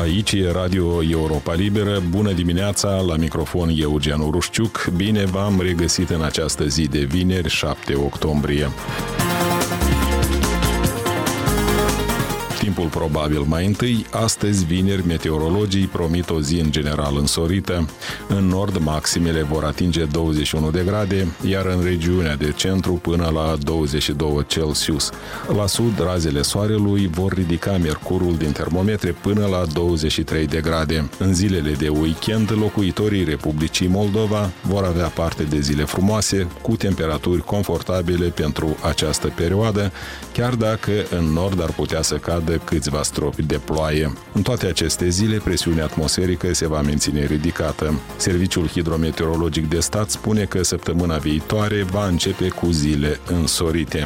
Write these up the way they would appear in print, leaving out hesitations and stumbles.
Aici e Radio Europa Liberă. Bună dimineața, la microfon Eugen Urușciuc. Bine v-am regăsit în această zi de vineri, 7 octombrie. Timpul probabil mai întâi. Astăzi, vineri, meteorologii promit o zi în general însorită. În nord, maximele vor atinge 21 de grade, iar în regiunea de centru până la 22 Celsius. La sud, razele soarelui vor ridica mercurul din termometre până la 23 de grade. În zilele de weekend, locuitorii Republicii Moldova vor avea parte de zile frumoase, cu temperaturi confortabile pentru această perioadă, chiar dacă în nord ar putea să cadă câțiva stropi de ploaie. În toate aceste zile, presiunea atmosferică se va menține ridicată. Serviciul Hidrometeorologic de Stat spune că săptămâna viitoare va începe cu zile însorite.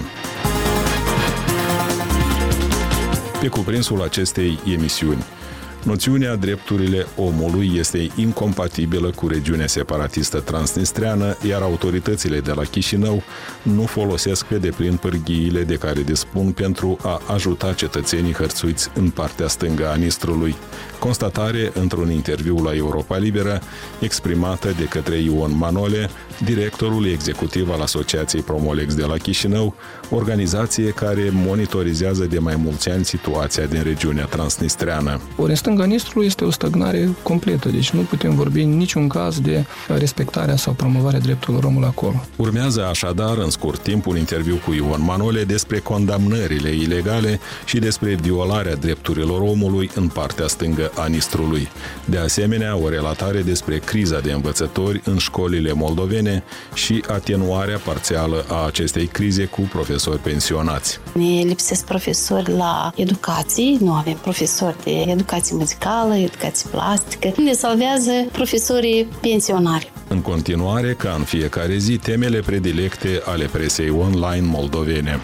Pe cuprinsul acestei emisiuni: noțiunea drepturile omului este incompatibilă cu regiunea separatistă transnistreană, iar autoritățile de la Chișinău nu folosesc pe deplin pârghiile de care dispun pentru a ajuta cetățenii hărțuiți în partea stângă a Nistrului. Constatare într-un interviu la Europa Liberă, exprimată de către Ion Manole, directorul executiv al Asociației Promolex de la Chișinău, organizație care monitorizează de mai mulți ani situația din regiunea transnistreană. În stânga Nistrului este o stagnare completă, deci nu putem vorbi în niciun caz de respectarea sau promovarea drepturilor omului acolo. Urmează așadar, în scurt timp, un interviu cu Ion Manole despre condamnările ilegale și despre violarea drepturilor omului în partea stângă a Nistrului. De asemenea, o relatare despre criza de învățători în școlile moldovene și atenuarea parțială a acestei crize cu profesori pensionați. Ne lipsesc profesori la educație, nu avem profesori de educație muzicală, educație plastică. Ne salvează profesorii pensionari. În continuare, ca în fiecare zi, temele predilecte ale presei online moldovene.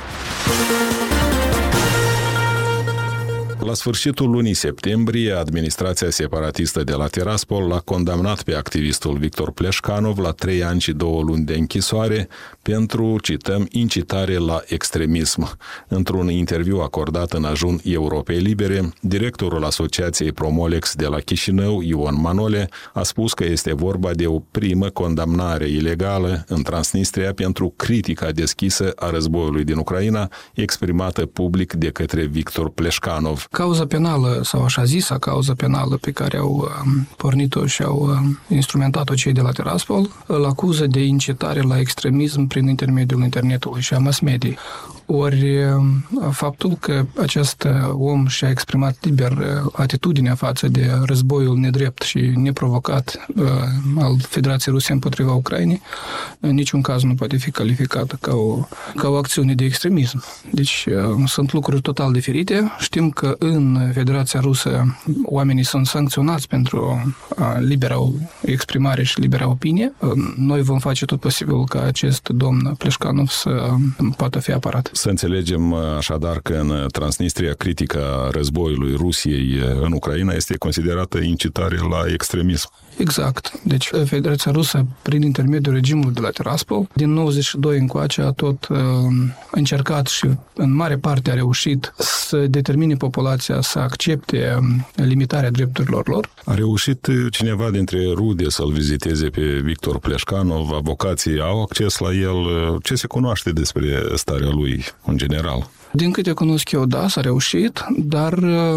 La sfârșitul lunii septembrie, administrația separatistă de la Tiraspol l-a condamnat pe activistul Victor Pleșcanov la 3 ani și 2 luni de închisoare pentru, cităm, incitare la extremism. Într-un interviu acordat în ajun Europei Libere, directorul Asociației Promolex de la Chișinău, Ion Manole, a spus că este vorba de o primă condamnare ilegală în Transnistria pentru critica deschisă a războiului din Ucraina, exprimată public de către Victor Pleșcanov. Cauza penală, sau așa zisa cauza penală pe care au pornit-o și au instrumentat-o cei de la Tiraspol, îl acuză de incitare la extremism prin intermediul internetului și a mass media. Ori faptul că acest om și-a exprimat liber atitudinea față de războiul nedrept și neprovocat al Federației Ruse împotriva Ucrainei, în niciun caz nu poate fi calificată ca o acțiune de extremism. Deci sunt lucruri total diferite. Știm că în Federația Rusă oamenii sunt sancționați pentru libera exprimare și libera opinie. Noi vom face tot posibil ca acest domn Pleșcanov să poată fi apărat. Să înțelegem așadar că în Transnistria critica războiului Rusiei în Ucraina este considerată incitare la extremism. Exact. Deci Federația Rusă, prin intermediul regimului de la Tiraspol, din 92 încoace a tot încercat și în mare parte a reușit să determine populația să accepte limitarea drepturilor lor. A reușit cineva dintre rude să-l viziteze pe Victor Pleșcanov? Avocații au acces la el? Ce se cunoaște despre starea lui în general? Din câte cunosc eu, da, s-a reușit, dar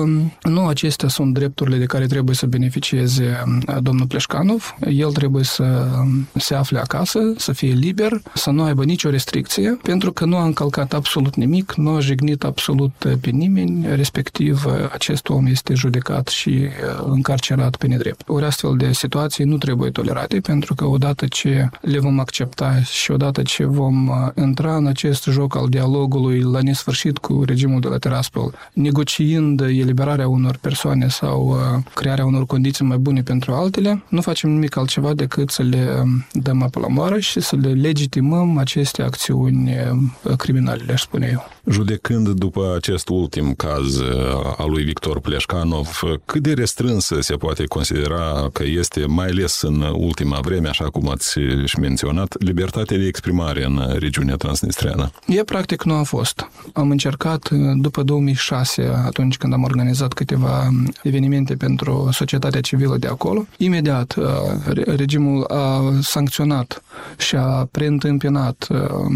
nu acestea sunt drepturile de care trebuie să beneficieze domnul Pleșcanov. El trebuie să se afle acasă, să fie liber, să nu aibă nicio restricție, pentru că nu a încălcat absolut nimic, nu a jignit absolut pe nimeni, respectiv acest om este judecat și încarcerat pe nedrept. Ori astfel de situații nu trebuie tolerate, pentru că odată ce le vom accepta și odată ce vom intra în acest joc al dialogului la nesfârșit cu regimul de la Tiraspol, negociind eliberarea unor persoane sau crearea unor condiții mai bune pentru altele, nu facem nimic altceva decât să le dăm apă la moară și să le legitimăm aceste acțiuni criminale, aș spune eu. Judecând după acest ultim caz al lui Victor Pleșcanov, cât de restrânsă se poate considera că este, mai ales în ultima vreme, așa cum ați și menționat, libertatea de exprimare în regiunea transnistreană? Ea practic nu a fost. Am încercat după 2006, atunci când am organizat câteva evenimente pentru societatea civilă de acolo. Imediat regimul a sancționat și a preîntâmpinat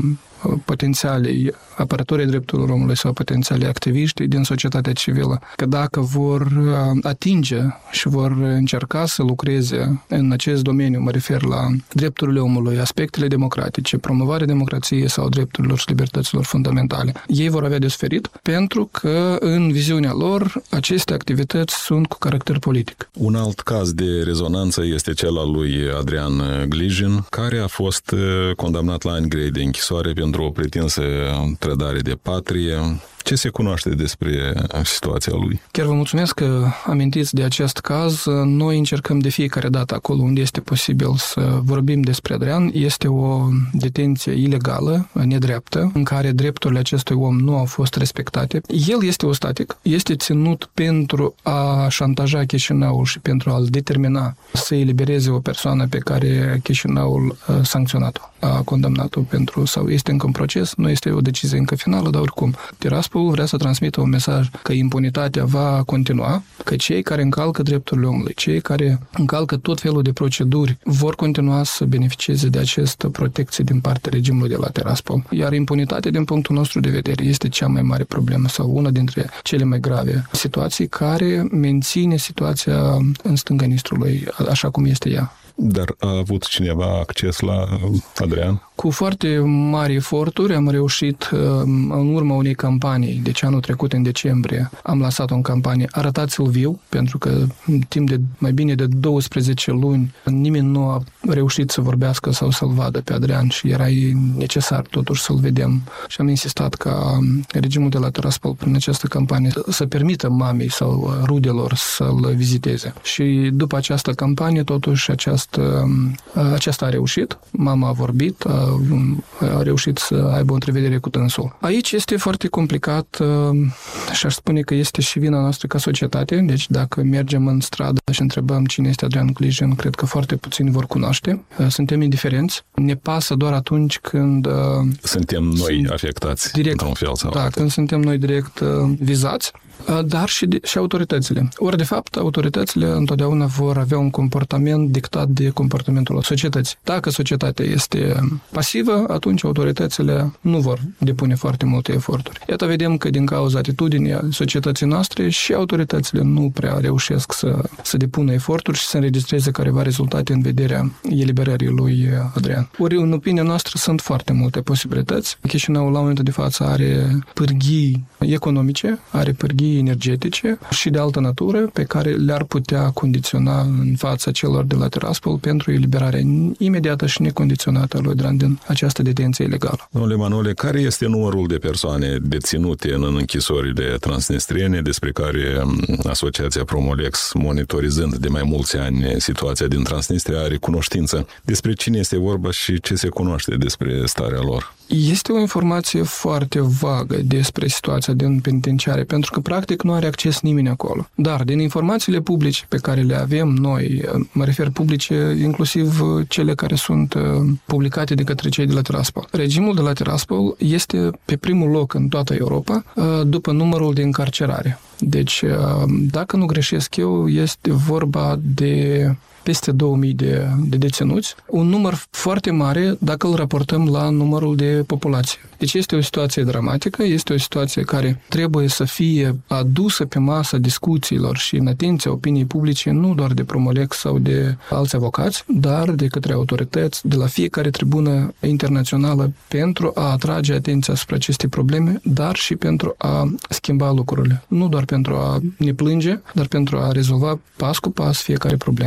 potențialii apărătorii drepturilor omului sau potențialii activiști din societatea civilă, că dacă vor atinge și vor încerca să lucreze în acest domeniu, mă refer la drepturile omului, aspectele democratice, promovarea democrației sau drepturilor și libertăților fundamentale, ei vor avea de suferit pentru că în viziunea lor aceste activități sunt cu caracter politic. Un alt caz de rezonanță este cel al lui Adrian Glijin, care a fost condamnat la ani grei de închisoare pentru o pretinsă trădare de patrie. Ce se cunoaște despre situația lui? Chiar vă mulțumesc că amintiți de acest caz. Noi încercăm de fiecare dată acolo unde este posibil să vorbim despre Adrian. Este o detenție ilegală, nedreaptă, în care drepturile acestui om nu au fost respectate. El este ostatic, este ținut pentru a șantaja Chișinăul și pentru a-l determina să elibereze o persoană pe care Chișinăul a sancționat-o, a condamnat-o pentru, sau este încă în proces, nu este o decizie încă finală, dar oricum. Tiraspol vrea să transmită un mesaj că impunitatea va continua, că cei care încalcă drepturile omului, cei care încalcă tot felul de proceduri vor continua să beneficieze de această protecție din partea regimului de la Tiraspol. Iar impunitatea, din punctul nostru de vedere, este cea mai mare problemă sau una dintre cele mai grave situații care menține situația în stânga Nistrului așa cum este ea. Dar a avut cineva acces la Adrian? Cu foarte mari eforturi am reușit, în urma unei campanii, deci anul trecut, în decembrie, am lansat o campanie Arătați-l viu, pentru că în timp de mai bine de 12 luni nimeni nu a reușit să vorbească sau să-l vadă pe Adrian și era necesar totuși să-l vedem. Și am insistat ca regimul de la Tiraspol prin această campanie să permită mamei sau rudelor să-l viziteze. Și după această campanie, totuși, aceasta a reușit. Mama a vorbit, a reușit să aibă o întrevedere cu dânsul. Aici este foarte complicat și aș spune că este și vina noastră ca societate. Deci dacă mergem în stradă și întrebăm cine este Adrian Glijin, cred că foarte puțini vor cunoaște. Suntem indiferenți. Ne pasă doar atunci când suntem noi afectați direct, într-un fel sau altul. Când suntem noi direct vizați, dar și autoritățile. Ori, de fapt, autoritățile întotdeauna vor avea un comportament dictat de comportamentul societății. Dacă societatea este pasivă, atunci autoritățile nu vor depune foarte multe eforturi. Iată, vedem că din cauza atitudinii societății noastre și autoritățile nu prea reușesc să depună eforturi și să înregistreze careva rezultate în vederea eliberării lui Adrian. Ori, în opinia noastră, sunt foarte multe posibilități. Chișinăul, la momentul de față, are pârghii economice, are pârghii energetice și de altă natură pe care le-ar putea condiționa în fața celor de la Tiraspol pentru eliberarea imediată și necondiționată a lui Adrian din această detenție ilegală. Domnule Manole, care este numărul de persoane deținute în închisorile transnistriene despre care Asociația Promolex, monitorizând de mai mulți ani situația din Transnistria, are cunoștință? Despre cine este vorba și ce se cunoaște despre starea lor? Este o informație foarte vagă despre situația din penitenciare, pentru că practic nu are acces nimeni acolo. Dar din informațiile publice pe care le avem noi, mă refer publice inclusiv cele care sunt publicate de către cei de la Tiraspol. Regimul de la Tiraspol este pe primul loc în toată Europa după numărul de încarcerare. Deci, dacă nu greșesc eu, este vorba de peste 2000 de deținuți, un număr foarte mare dacă îl raportăm la numărul de populație. Deci este o situație dramatică, este o situație care trebuie să fie adusă pe masa discuțiilor și în atenția opiniei publice, nu doar de Promolex sau de alți avocați, dar de către autorități, de la fiecare tribună internațională, pentru a atrage atenția asupra acestei probleme, dar și pentru a schimba lucrurile. Nu doar pentru a ne plânge, dar pentru a rezolva pas cu pas fiecare problemă. Dar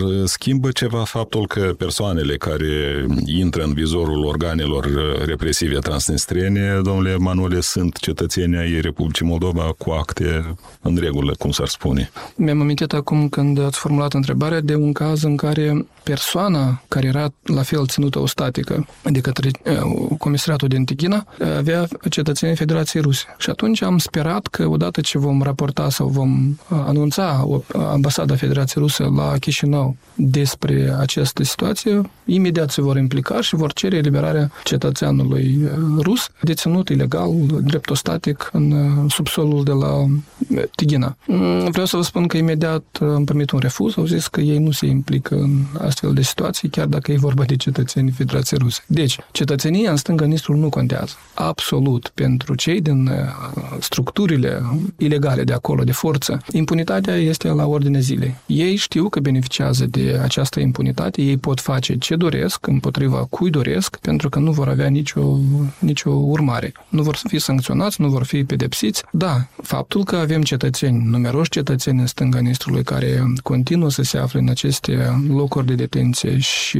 schimbă ceva faptul că persoanele care intră în vizorul organelor represive transnistrene, domnule Manole, sunt cetățenii ai Republicii Moldova cu acte în regulă, cum s-ar spune? Mi-am amintit acum când ați formulat întrebarea de un caz în care persoana care era la fel ținută ostatică de către Comisariatul din Tighina avea cetățenii Federației Ruse. Și atunci am sperat că odată ce vom raporta sau vom anunța Ambasada Federației Ruse la Chișinău despre această situație, imediat se vor implica și vor cere eliberarea cetățeanului rus deținut ilegal, drept ostatic, în subsolul de la Tighina. Vreau să vă spun că imediat am primit un refuz, au zis că ei nu se implică în astfel de situații, chiar dacă e vorba de cetățenii Federației Ruse. Deci, cetățenia în stânga Nistrului nu contează. Absolut. Pentru cei din structurile ilegale de acolo, de forță, impunitatea este la ordinea zilei. Ei știu că beneficiază de această impunitate, ei pot face ce doresc, împotriva cui doresc, pentru că nu vor avea nicio urmare. Nu vor fi sancționați, nu vor fi pedepsiți. Da, faptul că avem cetățeni, numeroși cetățeni în stânga Nistrului care continuă să se afle în aceste locuri de detenție și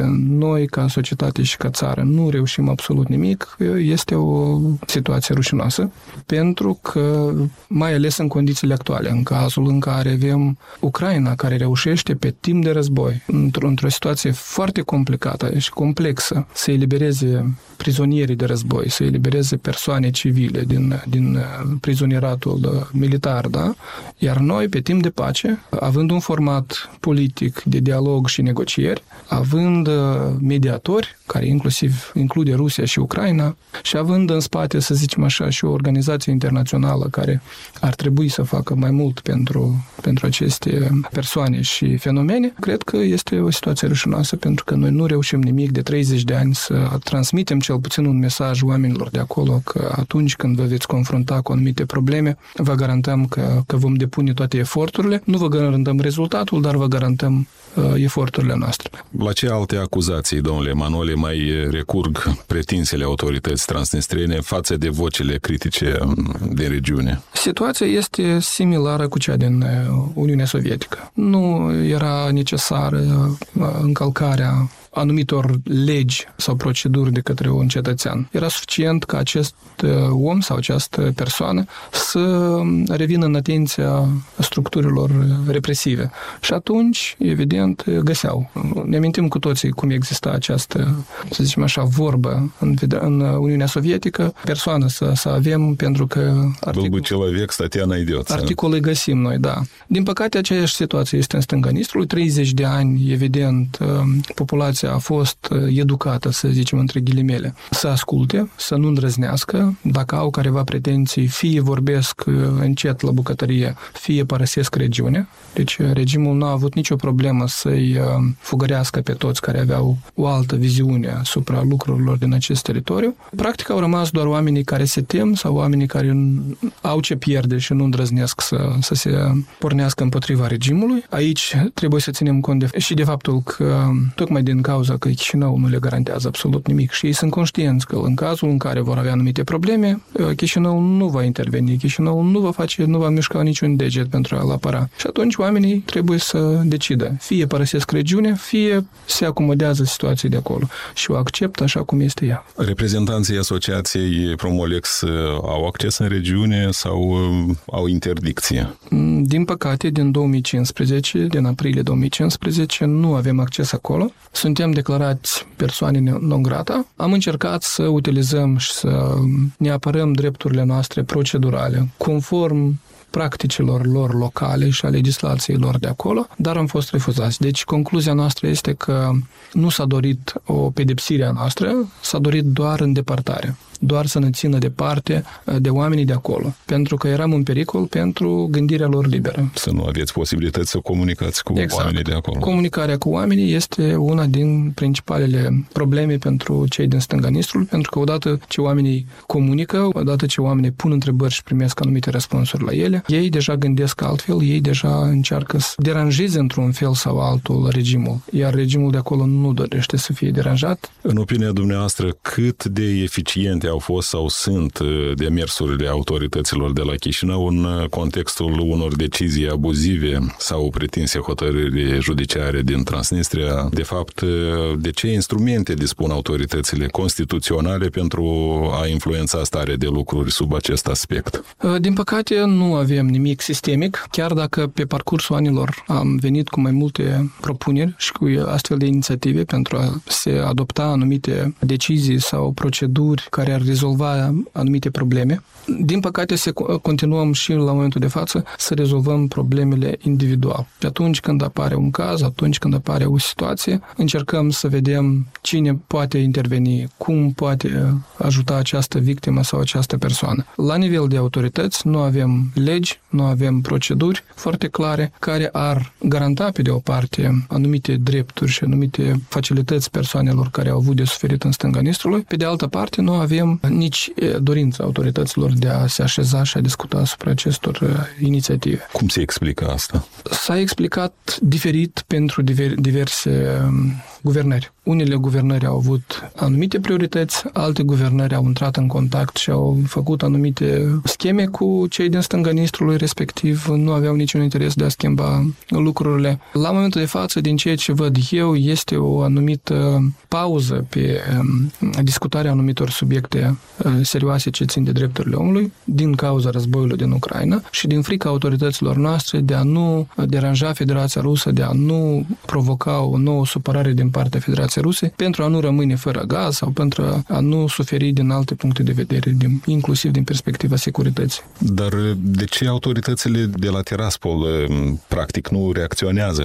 noi, ca societate și ca țară, nu reușim absolut nimic, este o situație rușinoasă, pentru că, mai ales în condițiile actuale, în cazul în care avem Ucraina, care reușește pe timp de război, într-o situație foarte complicată și complexă, să elibereze prizonierii de război, să elibereze persoane civile din prizonieratul militar, da? Iar noi, pe timp de pace, având un format politic de dialog și negocieri, având mediatori, care inclusiv include Rusia și Ucraina, și având în spate, să zicem așa, și o organizație internațională care ar trebui să facă mai mult pentru aceste persoane și fenomene, cred că este o situație rușinoasă, pentru că noi nu reușim nimic de 30 de ani să transmitem cel puțin un mesaj oamenilor de acolo că atunci când vă veți confrunta cu anumite probleme, vă garantăm că vom depune toate eforturile. Nu vă garantăm rezultatul, dar vă garantăm eforturile noastre. La ce alte acuzații, domnule Manole, mai recurg pretinsele autorități transnistrene față de vocile critice din regiune? Situația este similară cu cea din Uniunea Sovietică. Nu era necesară încălcarea anumitor legi sau proceduri de către un cetățean. Era suficient ca acest om sau această persoană să revină în atenția structurilor represive. Și atunci, evident, găseau. Ne amintim cu toții cum exista această, să zicem așa, vorbă în Uniunea Sovietică. Persoană să avem, pentru că articolul găsim noi, da. Din păcate, aceeași situație este în stânga Nistrului. 30 de ani, evident, populația a fost educată, să zicem între ghilimele, să asculte, să nu îndrăznească. Dacă au careva pretenții, fie vorbesc încet la bucătărie, fie părăsesc regiunea. Deci regimul nu a avut nicio problemă să-i fugărească pe toți care aveau o altă viziune asupra lucrurilor din acest teritoriu. Practic au rămas doar oamenii care se tem sau oamenii care au ce pierde și nu îndrăznesc să se pornească împotriva regimului. Aici trebuie să ținem cont și de faptul că tocmai din cauza că Chișinău nu le garantează absolut nimic și ei sunt conștienți că în cazul în care vor avea anumite probleme, Chișinău nu va interveni, Chișinău nu va mișca niciun deget pentru a-l apăra. Și atunci oamenii trebuie să decidă. Fie părăsesc regiunea, fie se acomodează situației de acolo și o acceptă așa cum este ea. Reprezentanții asociației Promolex au acces în regiune sau au interdicție? Din păcate, din 2015, din aprilie 2015, nu avem acces acolo. Suntem declarați persoane non grata. Am încercat să utilizăm și să ne apărăm drepturile noastre procedurale, conform practicilor lor locale și a legislației lor de acolo, dar am fost refuzați. Deci concluzia noastră este că nu s-a dorit o pedepsire a noastră, s-a dorit doar îndepărtare. Doar să ne țină departe de oamenii de acolo, pentru că eram în pericol pentru gândirea lor liberă. Să nu aveți posibilități să comunicați cu oamenii de acolo. Comunicarea cu oamenii este una din principalele probleme pentru cei din stânga Nistrului, pentru că odată ce oamenii comunică, odată ce oamenii pun întrebări și primesc anumite răspunsuri la ele, ei deja gândesc altfel, ei deja încearcă să deranjeze într-un fel sau altul regimul, iar regimul de acolo nu dorește să fie deranjat. În opinia dumneavoastră, cât de eficiente eficiente au fost sau sunt demersurile autorităților de la Chișinău în contextul unor decizii abuzive sau pretinse hotărâri judiciare din Transnistria? De fapt, de ce instrumente dispun autoritățile constituționale pentru a influența starea de lucruri sub acest aspect? Din păcate, nu avem nimic sistemic, chiar dacă pe parcursul anilor am venit cu mai multe propuneri și cu astfel de inițiative pentru a se adopta anumite decizii sau proceduri care ar rezolva anumite probleme. Din păcate, continuăm și la momentul de față să rezolvăm problemele individual. Și atunci când apare un caz, atunci când apare o situație, încercăm să vedem cine poate interveni, cum poate ajuta această victimă sau această persoană. La nivel de autorități nu avem legi, nu avem proceduri foarte clare care ar garanta pe de o parte anumite drepturi și anumite facilități persoanelor care au avut de suferit în stânga Nistrului. Pe de altă parte, nu avem nici dorința autorităților de a se așeza și a discuta asupra acestor inițiative. Cum se explică asta? S-a explicat diferit pentru diverse guvernări. Unele guvernări au avut anumite priorități, alte guvernări au intrat în contact și au făcut anumite scheme cu cei din stânga Nistrului, respectiv nu aveau niciun interes de a schimba lucrurile. La momentul de față, din ceea ce văd eu, este o anumită pauză pe discutarea anumitor subiecte serioase ce țin de drepturile omului, din cauza războiului din Ucraina și din frica autorităților noastre de a nu deranja Federația Rusă, de a nu provoca o nouă supărare din partea Federației Ruse, pentru a nu rămâne fără gaz sau pentru a nu suferi din alte puncte de vedere, inclusiv din perspectiva securității. Dar de ce autoritățile de la Tiraspol practic nu reacționează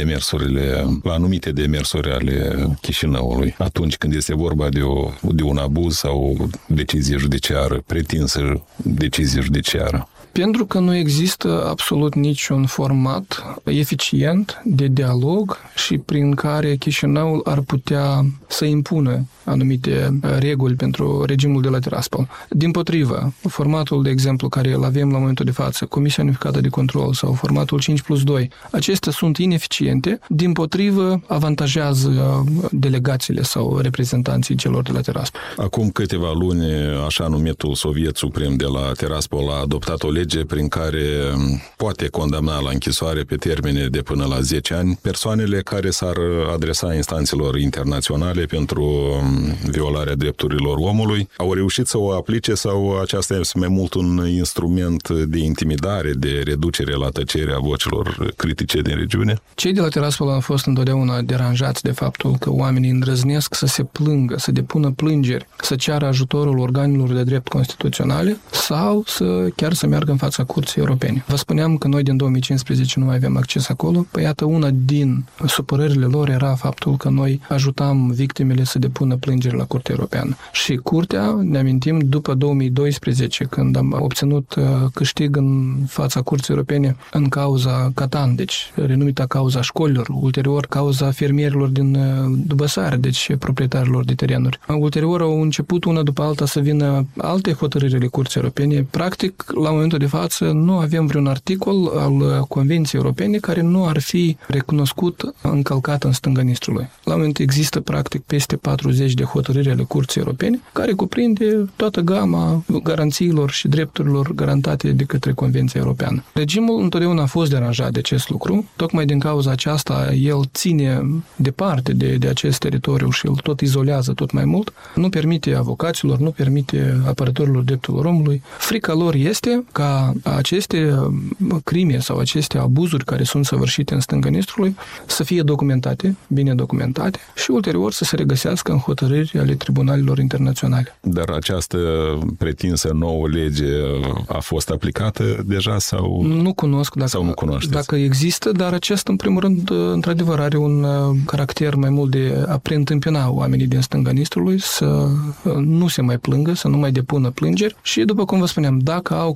la anumite demersuri ale Chișinăului atunci când este vorba de un abuz sau decizie judiciară, pretinsă decizie judiciară? Pentru că nu există absolut niciun format eficient de dialog și prin care Chișinăul ar putea să impună anumite reguli pentru regimul de la Tiraspol. Dimpotrivă, formatul, de exemplu, care îl avem la momentul de față, Comisia Unificată de Control sau formatul 5+2, acestea sunt ineficiente, dimpotrivă avantajează delegațiile sau reprezentanții celor de la Tiraspol. Acum câteva luni, așa numitul Soviet Suprem de la Tiraspol a adoptat o lege prin care poate condamna la închisoare pe termene de până la 10 ani persoanele care s-ar adresa instanțelor internaționale pentru violarea drepturilor omului. Au reușit să o aplice sau aceasta este mai mult un instrument de intimidare, de reducere la tăcere a vocilor critice din regiune? Cei de la Tiraspol au fost întotdeauna deranjați de faptul că oamenii îndrăznesc să se plângă, să depună plângeri, să ceară ajutorul organelor de drept constituționale sau chiar să meargă în fața Curții Europene. Vă spuneam că noi din 2015 nu mai avem acces acolo. Păi iată, una din supărările lor era faptul că noi ajutam victimele să depună plângeri la Curtea Europeană. Și Curtea, ne amintim, după 2012, când am obținut câștig în fața Curții Europene în cauza Catan, deci renumita cauza școlilor, ulterior cauza fermierilor din Dubăsare, deci proprietarilor de terenuri. Ulterior au început una după alta să vină alte hotărâri ale Curții Europene. Practic, la momentul de față, nu avem vreun articol al Convenției Europene care nu ar fi recunoscut încălcat în stânga Nistrului. La moment există, practic, peste 40 de hotărâri ale Curții Europene, care cuprinde toată gama garanțiilor și drepturilor garantate de către Convenția Europeană. Regimul întotdeauna a fost deranjat de acest lucru. Tocmai din cauza aceasta, el ține departe de acest teritoriu și îl tot izolează tot mai mult. Nu permite avocaților, nu permite apărătorilor drepturilor omului. Frica lor este ca aceste crime sau aceste abuzuri care sunt săvârșite în stânga Nistrului să fie documentate, bine documentate și ulterior să se regăsească în hotărâri ale tribunalelor internaționale. Dar această pretinsă nouă lege a fost aplicată deja sau... Nu cunosc sau nu cunoașteți? Dacă există, dar acesta, în primul rând, într-adevăr, are un caracter mai mult de a preîntâmpina oamenii din stânga Nistrului să nu se mai plângă, să nu mai depună plângeri și, după cum vă spuneam, dacă au careva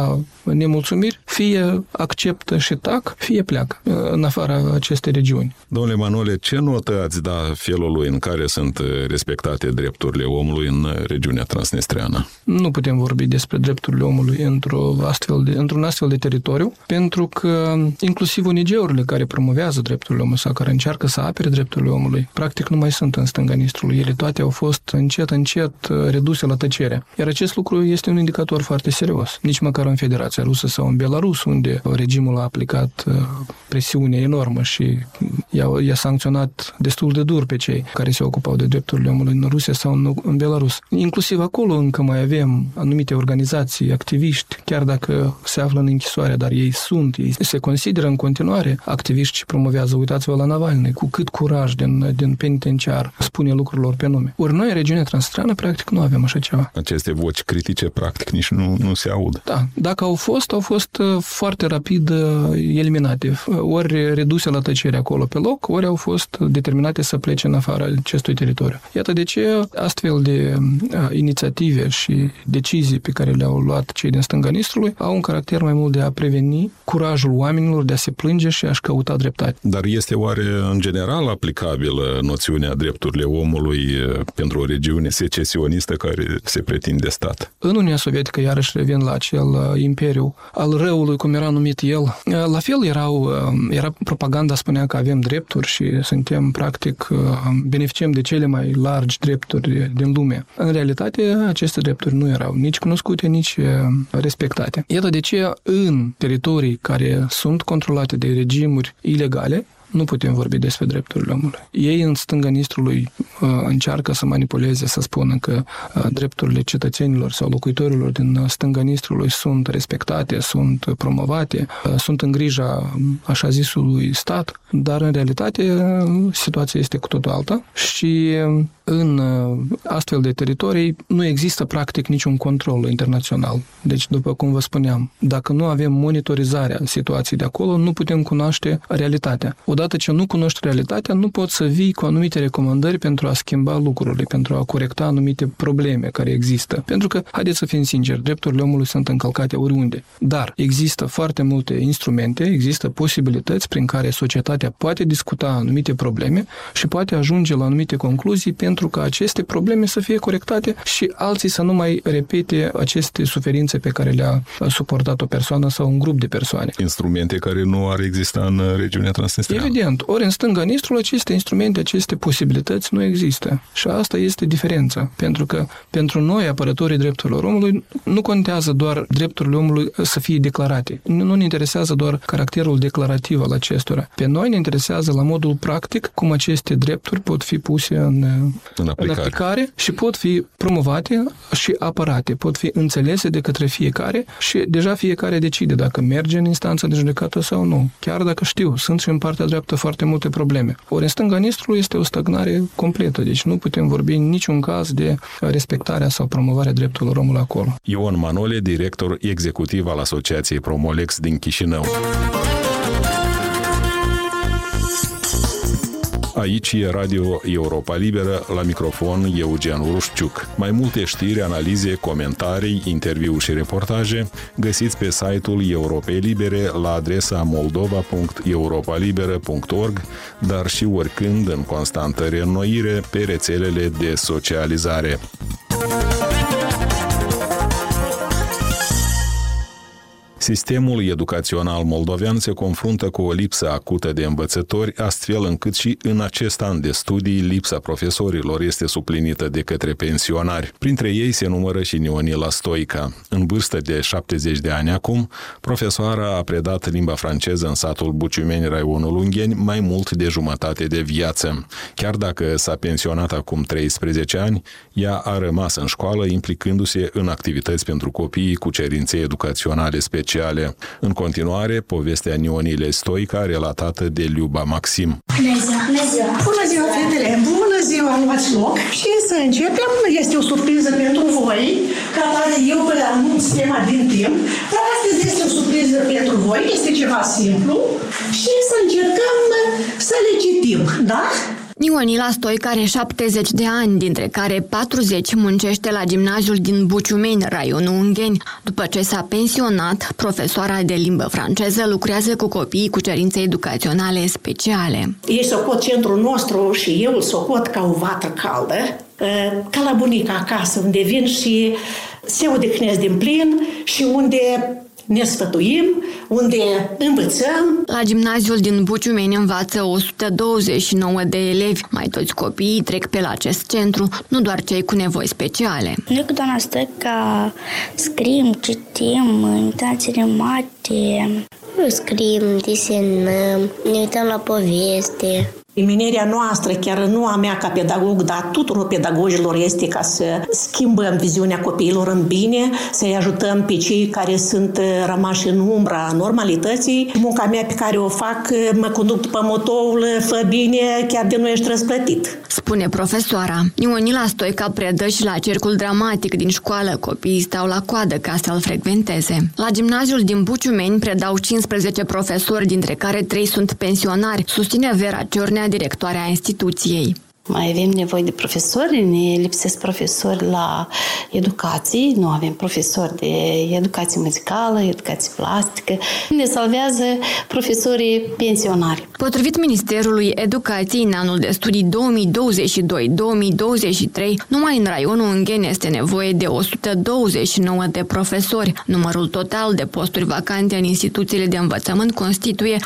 la nemulțumiri, fie acceptă și tac, fie pleacă în afara acestei regiuni. Domnule Manole, ce notă ați da felului în care sunt respectate drepturile omului în regiunea transnistreană? Nu putem vorbi despre drepturile omului într-un astfel de teritoriu, pentru că inclusiv ONG-urile care promovează drepturile omului sau care încearcă să apere drepturile omului, practic nu mai sunt în stânga Nistrului. Ele toate au fost încet reduse la tăcere. Iar acest lucru este un indicator foarte serios. Nici măcar în Federația Rusă sau în Belarus, unde regimul a aplicat presiune enormă și i-a sancționat destul de dur pe cei care se ocupau de drepturile omului în Rusia sau în Belarus. Inclusiv acolo încă mai avem anumite organizații, activiști, chiar dacă se află în închisoare, dar ei se consideră în continuare activiști și promovează. Uitați-vă la Navalny, cu cât curaj din penitenciar spune lucrurilor pe nume. Ori noi, în regiunea transnistreană, practic nu avem așa ceva. Aceste voci critice, practic, nici nu se aud. Da. Dacă au fost foarte rapid eliminate. Ori reduse la tăcere acolo pe loc, ori au fost determinate să plece în afara acestui teritoriu. Iată de ce astfel de inițiative și decizii pe care le-au luat cei din stânga Nistrului au un caracter mai mult de a preveni curajul oamenilor de a se plânge și a-și căuta dreptate. Dar este oare în general aplicabilă noțiunea drepturile omului pentru o regiune secesionistă care se pretinde stat? În Uniunea Sovietică, iarăși revin la acel imperiu al răului, cum era numit el, la fel era propaganda, spunea că avem drepturi și suntem, practic, beneficiem de cele mai largi drepturi din lume. În realitate, aceste drepturi nu erau nici cunoscute, nici respectate. Iată de ce în teritorii care sunt controlate de regimuri ilegale, nu putem vorbi despre drepturile omului. Ei în stânga Nistrului încearcă să manipuleze, să spună că drepturile cetățenilor sau locuitorilor din stânga Nistrului sunt respectate, sunt promovate, sunt în grija așa zisului stat, dar în realitate situația este cu totul alta și în astfel de teritorii nu există practic niciun control internațional. Deci, după cum vă spuneam, dacă nu avem monitorizarea situației de acolo, nu putem cunoaște realitatea. Odată ce nu cunoști realitatea, nu poți să vii cu anumite recomandări pentru a schimba lucrurile, pentru a corecta anumite probleme care există. Pentru că, haideți să fim sinceri, drepturile omului sunt încălcate oriunde. Dar există foarte multe instrumente, există posibilități prin care societatea poate discuta anumite probleme și poate ajunge la anumite concluzii pentru ca aceste probleme să fie corectate și alții să nu mai repete aceste suferințe pe care le-a suportat o persoană sau un grup de persoane. Instrumente care nu ar exista în regiunea transnistreană. Evident. Ori în stânga Nistrului aceste instrumente, aceste posibilități nu există. Și asta este diferența. Pentru că pentru noi, apărătorii drepturilor omului, nu contează doar drepturile omului să fie declarate. Nu ne interesează doar caracterul declarativ al acestora. Pe noi ne interesează la modul practic cum aceste drepturi pot fi puse în aplicare și pot fi promovate și apărate, pot fi înțelese de către fiecare și deja fiecare decide dacă merge în instanță de judecată sau nu. Chiar dacă știu, sunt și în partea dreaptă foarte multe probleme. Ori în stânga Nistrului este o stagnare completă, deci nu putem vorbi în niciun caz de respectarea sau promovarea drepturilor omului acolo. Ion Manole, director executiv al Asociației Promolex din Chișinău. Aici e Radio Europa Liberă, la microfon Eugen Urușciuc. Mai multe știri, analize, comentarii, interviuri și reportaje găsiți pe site-ul Europei Libere la adresa moldova.europalibera.org, dar și oricând în constantă reînnoire pe rețelele de socializare. Sistemul educațional moldovean se confruntă cu o lipsă acută de învățători, astfel încât și în acest an de studii lipsa profesorilor este suplinită de către pensionari. Printre ei se numără și Nionila Stoica. În vârstă de 70 de ani acum, profesoara a predat limba franceză în satul Buciumeni, raionul Ungheni, mai mult de jumătate de viață. Chiar dacă s-a pensionat acum 13 ani, ea a rămas în școală, implicându-se în activități pentru copiii cu cerințe educaționale speciale. În continuare, povestea Nionilei Stoica, relatată de Liuba Maxim. Bună ziua! Bună ziua, fetele! Bună ziua, luați loc! Și să începem, este o surpriză pentru voi, ca tare eu vă anunț tema din timp, dar astăzi este o surpriză pentru voi, este ceva simplu și să încercăm să le citim, da? Ionila Stoica are 70 de ani, dintre care 40 muncește la gimnaziul din Buciumeni, raionul Ungheni. După ce s-a pensionat, profesoara de limbă franceză lucrează cu copiii cu cerințe educaționale speciale. Ei socot centrul nostru și eu îl socot ca o vatră caldă, ca la bunica acasă, unde vin și se odihnesc din plin și unde ne sfătuim, unde învățăm. La gimnaziul din Buciumeni învață 129 de elevi. Mai toți copiii trec pe la acest centru, nu doar cei cu nevoi speciale. Noi cu doamna Stoica scriem, citim, imitațiile mate. Scriem, desenăm, ne uităm la poveste. Menirea noastră, chiar nu a mea ca pedagog, dar tuturor pedagogilor este ca să schimbăm viziunea copiilor în bine, să-i ajutăm pe cei care sunt rămași în umbra normalității. Munca mea pe care o fac, mă conduc după motoul fă bine, chiar de nu ești răsplătit. Spune profesoara. Ionila Stoica predă și la Cercul Dramatic din școală. Copiii stau la coadă ca să-l frecventeze. La gimnaziul din Buciumeni predau 15 profesori, dintre care 3 sunt pensionari, susține Vera Ciornea, directoarea instituției. Mai avem nevoie de profesori, ne lipsesc profesori la educații, nu avem profesori de educație muzicală, educație plastică. Ne salvează profesorii pensionari. Potrivit Ministerului Educației, în anul de studii 2022-2023, numai în raionul Ungheni este nevoie de 129 de profesori. Numărul total de posturi vacante în instituțiile de învățământ constituie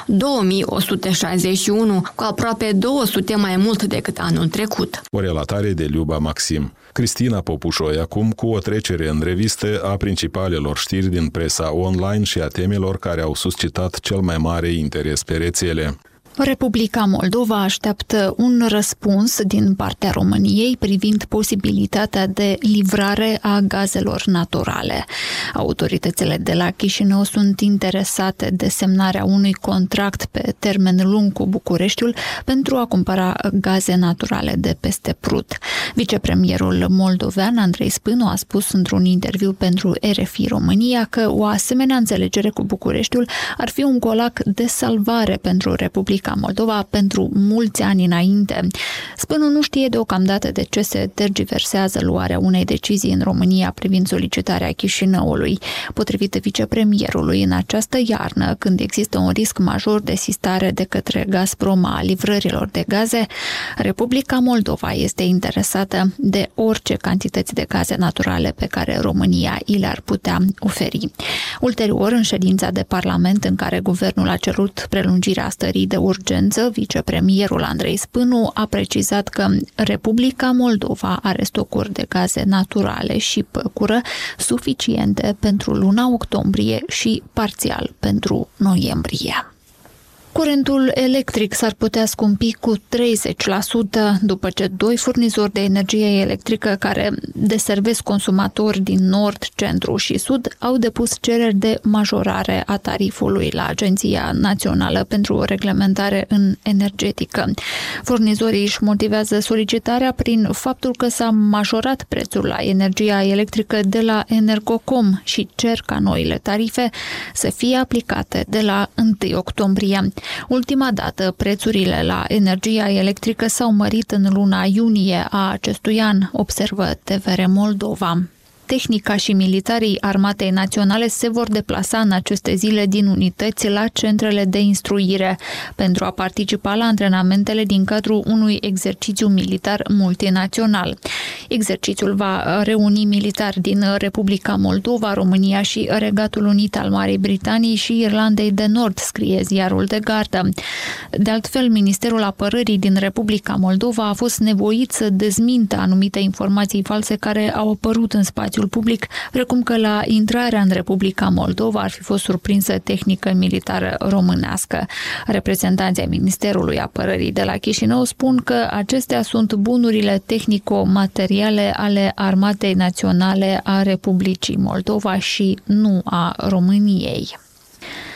2161, cu aproape 200 mai mult decât anul trecut. O relatare de Liuba Maxim. Cristina Popușoi acum cu o trecere în revistă a principalelor știri din presa online și a temelor care au suscitat cel mai mare interes pe rețele. Republica Moldova așteaptă un răspuns din partea României privind posibilitatea de livrare a gazelor naturale. Autoritățile de la Chișinău sunt interesate de semnarea unui contract pe termen lung cu Bucureștiul pentru a cumpăra gaze naturale de peste Prut. Vicepremierul moldovean Andrei Spânu a spus într-un interviu pentru RFI România că o asemenea înțelegere cu Bucureștiul ar fi un colac de salvare pentru Republica Moldova pentru mulți ani înainte. Spânu nu știe deocamdată de ce se tergiversează luarea unei decizii în România privind solicitarea Chișinăului. Potrivit vicepremierului, în această iarnă, când există un risc major de sistare de către Gazprom a livrărilor de gaze, Republica Moldova este interesată de orice cantități de gaze naturale pe care România i le-ar putea oferi. Ulterior, în ședința de Parlament în care guvernul a cerut prelungirea stării de urgență, vicepremierul Andrei Spânu a precizat că Republica Moldova are stocuri de gaze naturale și păcură suficiente pentru luna octombrie și parțial pentru noiembrie. Curentul electric s-ar putea scumpi cu 30% după ce 2 furnizori de energie electrică care deservesc consumatori din nord, centru și sud au depus cereri de majorare a tarifului la Agenția Națională pentru Reglementare în Energetică. Furnizorii își motivează solicitarea prin faptul că s-a majorat prețul la energia electrică de la Energocom și cer ca noile tarife să fie aplicate de la 1 octombrie. Ultima dată, prețurile la energia electrică s-au mărit în luna iunie a acestui an, observă TVR Moldova. Tehnica și militarii Armatei Naționale se vor deplasa în aceste zile din unități la centrele de instruire pentru a participa la antrenamentele din cadrul unui exercițiu militar multinațional. Exercițiul va reuni militari din Republica Moldova, România și Regatul Unit al Marii Britanii și Irlandei de Nord, scrie ziarul de gardă. De altfel, Ministerul Apărării din Republica Moldova a fost nevoit să dezmintă anumite informații false care au apărut în spațiul public, precum că la intrarea în Republica Moldova ar fi fost surprinsă tehnică militară românească. Reprezentanții Ministerului Apărării de la Chișinău spun că acestea sunt bunurile tehnico-materiale ale Armatei Naționale a Republicii Moldova și nu a României.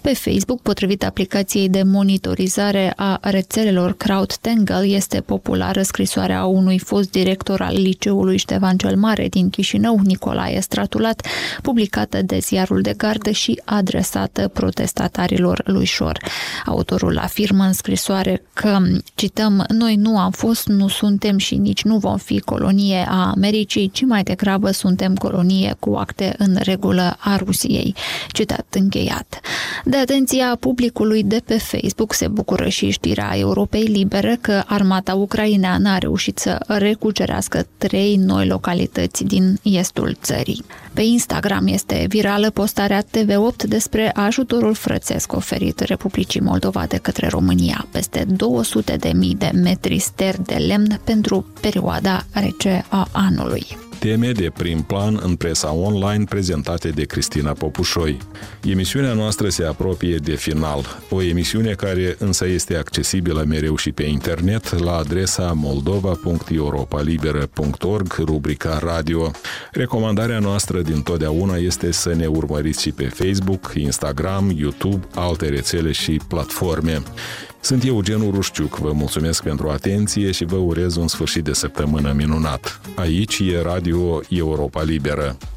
Pe Facebook, potrivit aplicației de monitorizare a rețelelor CrowdTangle, este populară scrisoarea unui fost director al liceului Ștefan cel Mare din Chișinău, Nicolae Stratulat, publicată de Ziarul de Gardă și adresată protestatarilor lui Șor. Autorul afirmă în scrisoare că, cităm, noi nu am fost, nu suntem și nici nu vom fi colonie a Americii, ci mai degrabă suntem colonie cu acte în regulă a Rusiei. Citat încheiat. De atenția publicului de pe Facebook se bucură și știrea Europei Libere că armata ucraineană a reușit să recucerească 3 noi localități din estul țării. Pe Instagram este virală postarea TV8 despre ajutorul frățesc oferit Republicii Moldova de către România, peste 200.000 de metri steri de lemn pentru perioada rece a anului. Teme de prim plan în presa online prezentate de Cristina Popușoi. Emisiunea noastră se apropie de final, o emisiune care însă este accesibilă mereu și pe internet la adresa moldova.europalibera.org, rubrica radio. Recomandarea noastră dintotdeauna este să ne urmăriți și pe Facebook, Instagram, YouTube, alte rețele și platforme. Sunt Eugen Urușciuc, vă mulțumesc pentru atenție și vă urez un sfârșit de săptămână minunat. Aici e Radio Europa Liberă.